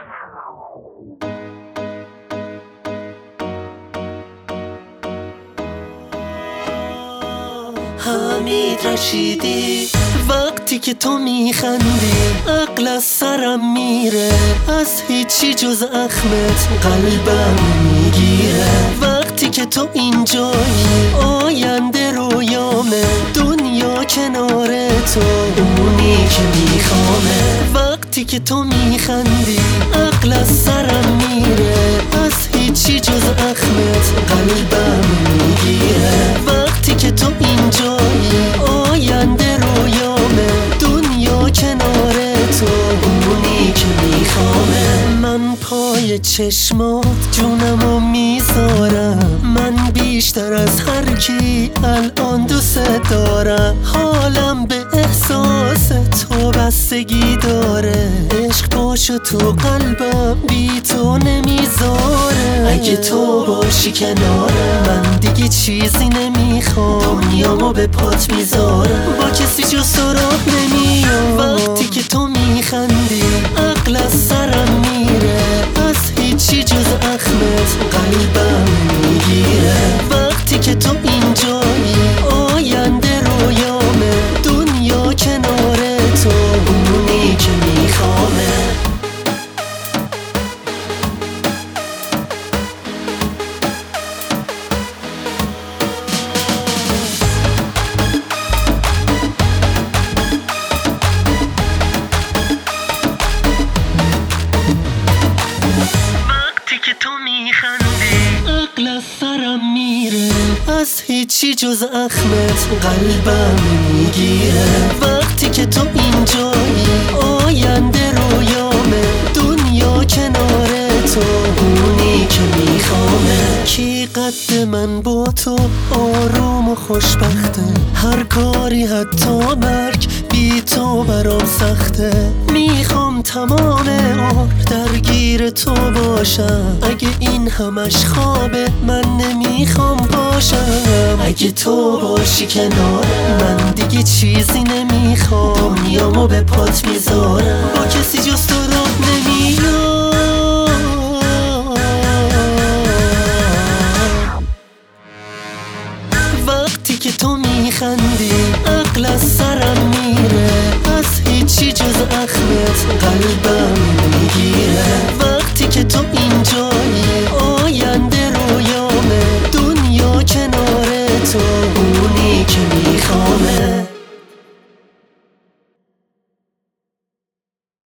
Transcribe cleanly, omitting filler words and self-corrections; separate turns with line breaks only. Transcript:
حمید رشیدی. وقتی که تو میخندی عقل از سرم میره، از هیچی جز اخمت قلبم میگیره. وقتی که تو اینجایی آینده رویامه، دنیا کنار تو اونی که میخوامه. وقتی که تو میخندی عقل از سرم میره، از هیچی جز اخمت قلبم میگیره. وقتی که تو اینجایی آینده رویامه، دنیا کنار تو اونی که میخوامه. من پای چشمات جونمو میذارم، من بیشتر از هر کی الان دوست دارم. حالم به احساس تو بستگی داره، عشق پاشو تو قلبم بی تو نمیذاره. اگه تو باشی کنارم من دیگه چیزی نمیخوام، دنیامو به پات میذارم، با کسی جز تو راه نمیام. وقتی که تو میخندی عقل از سرم میره، از هیچی جز اخمت قلبم میگیره. وقتی که تو اینجایی آینده رویامه، دنیا کنار تو اونی که میخوامه. عقل از سرم میره، از هیچی جز اخمت قلبم میگیره. وقتی که تو اینجایی آینده رویامه، دنیا کنار تو اونی که میخوامه. کی قد من با تو آروم و خوشبخته، هر کاری حتی مرگ بی تو برام سخته. میخوام تمام عمر درگیر تو باشم، اگه این همش خوابه من نمیخوام باشم. اگه تو باشی کنارم من دیگه چیزی نمیخوام، دنیامو به پات میذارم، با کسی جز تو راه نمیام. وقتی که تو میخندی عقل از سرم میره، از هیچی جز اخمت قلبم